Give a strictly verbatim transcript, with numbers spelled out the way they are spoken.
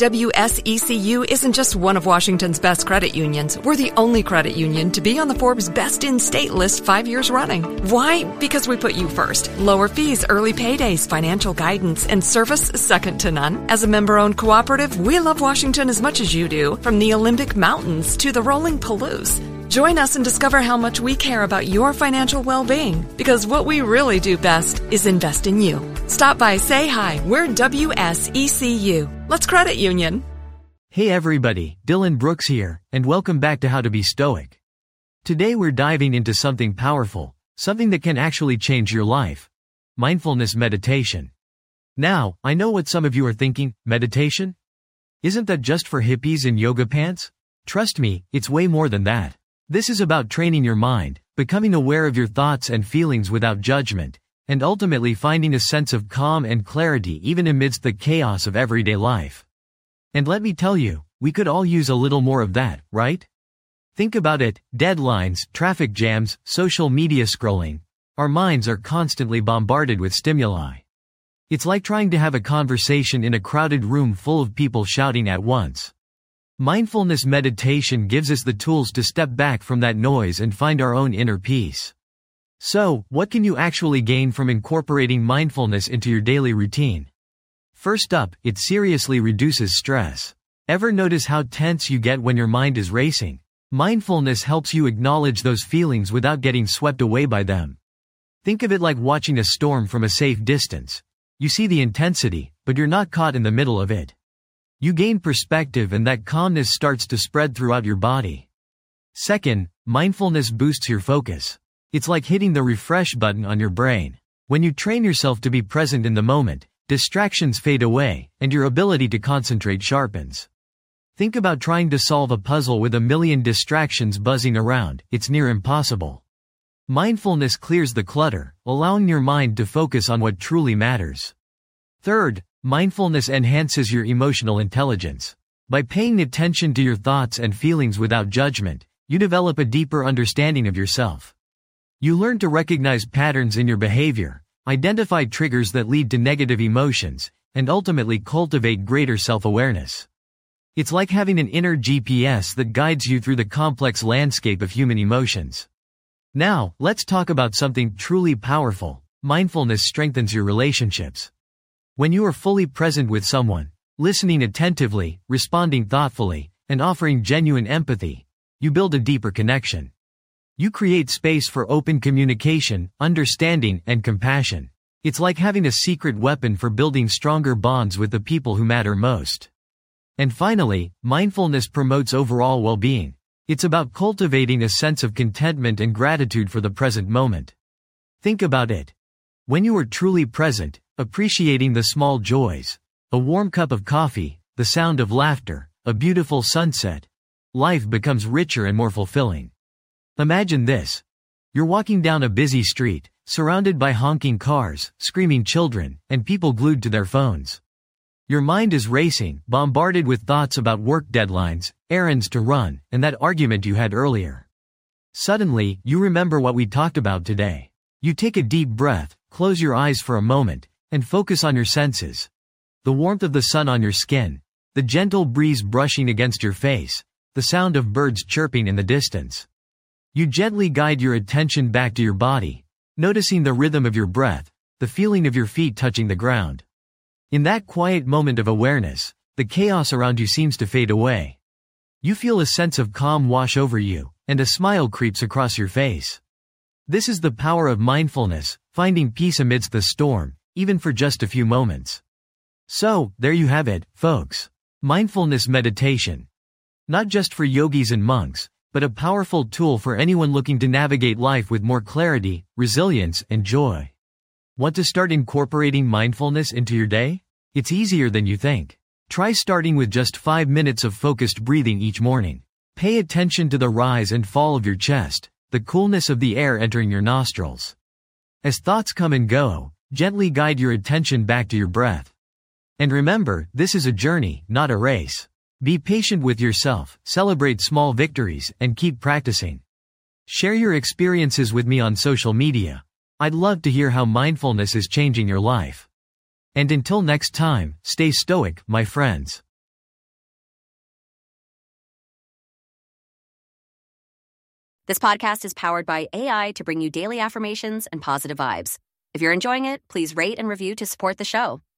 W S E C U isn't just one of Washington's best credit unions. We're the only credit union to be on the Forbes Best in State list five years running. Why? Because we put you first. Lower fees, early paydays, financial guidance, and service second to none. As a member-owned cooperative, we love Washington as much as you do, from the Olympic Mountains to the rolling Palouse. Join us and discover how much we care about your financial well-being, because what we really do best is invest in you. Stop by, say hi. We're W S E C U. Let's credit union. Hey everybody, Dylan Brooks here, and welcome back to How to Be Stoic. Today we're diving into something powerful, something that can actually change your life. Mindfulness meditation. Now, I know what some of you are thinking, meditation? Isn't that just for hippies in yoga pants? Trust me, it's way more than that. This is about training your mind, becoming aware of your thoughts and feelings without judgment, and ultimately finding a sense of calm and clarity even amidst the chaos of everyday life. And let me tell you, we could all use a little more of that, right? Think about it, deadlines, traffic jams, social media scrolling. Our minds are constantly bombarded with stimuli. It's like trying to have a conversation in a crowded room full of people shouting at once. Mindfulness meditation gives us the tools to step back from that noise and find our own inner peace. So, what can you actually gain from incorporating mindfulness into your daily routine? First up, it seriously reduces stress. Ever notice how tense you get when your mind is racing? Mindfulness helps you acknowledge those feelings without getting swept away by them. Think of it like watching a storm from a safe distance. You see the intensity, but you're not caught in the middle of it. You gain perspective and that calmness starts to spread throughout your body. Second, mindfulness boosts your focus. It's like hitting the refresh button on your brain. When you train yourself to be present in the moment, distractions fade away, and your ability to concentrate sharpens. Think about trying to solve a puzzle with a million distractions buzzing around. It's near impossible. Mindfulness clears the clutter, allowing your mind to focus on what truly matters. Third, mindfulness enhances your emotional intelligence. By paying attention to your thoughts and feelings without judgment, you develop a deeper understanding of yourself. You learn to recognize patterns in your behavior, identify triggers that lead to negative emotions, and ultimately cultivate greater self-awareness. It's like having an inner G P S that guides you through the complex landscape of human emotions. Now, let's talk about something truly powerful. Mindfulness strengthens your relationships. When you are fully present with someone, listening attentively, responding thoughtfully, and offering genuine empathy, you build a deeper connection. You create space for open communication, understanding, and compassion. It's like having a secret weapon for building stronger bonds with the people who matter most. And finally, mindfulness promotes overall well-being. It's about cultivating a sense of contentment and gratitude for the present moment. Think about it. When you are truly present, appreciating the small joys, a warm cup of coffee, the sound of laughter, a beautiful sunset, life becomes richer and more fulfilling. Imagine this. You're walking down a busy street, surrounded by honking cars, screaming children, and people glued to their phones. Your mind is racing, bombarded with thoughts about work deadlines, errands to run, and that argument you had earlier. Suddenly, you remember what we talked about today. You take a deep breath, close your eyes for a moment, and focus on your senses. The warmth of the sun on your skin, the gentle breeze brushing against your face, the sound of birds chirping in the distance. You gently guide your attention back to your body, noticing the rhythm of your breath, the feeling of your feet touching the ground. In that quiet moment of awareness, the chaos around you seems to fade away. You feel a sense of calm wash over you, and a smile creeps across your face. This is the power of mindfulness, finding peace amidst the storm, even for just a few moments. So, there you have it, folks. Mindfulness meditation. Not just for yogis and monks, but a powerful tool for anyone looking to navigate life with more clarity, resilience, and joy. Want to start incorporating mindfulness into your day? It's easier than you think. Try starting with just five minutes of focused breathing each morning. Pay attention to the rise and fall of your chest, the coolness of the air entering your nostrils. As thoughts come and go, gently guide your attention back to your breath. And remember, this is a journey, not a race. Be patient with yourself, celebrate small victories, and keep practicing. Share your experiences with me on social media. I'd love to hear how mindfulness is changing your life. And until next time, stay stoic, my friends. This podcast is powered by A I to bring you daily affirmations and positive vibes. If you're enjoying it, please rate and review to support the show.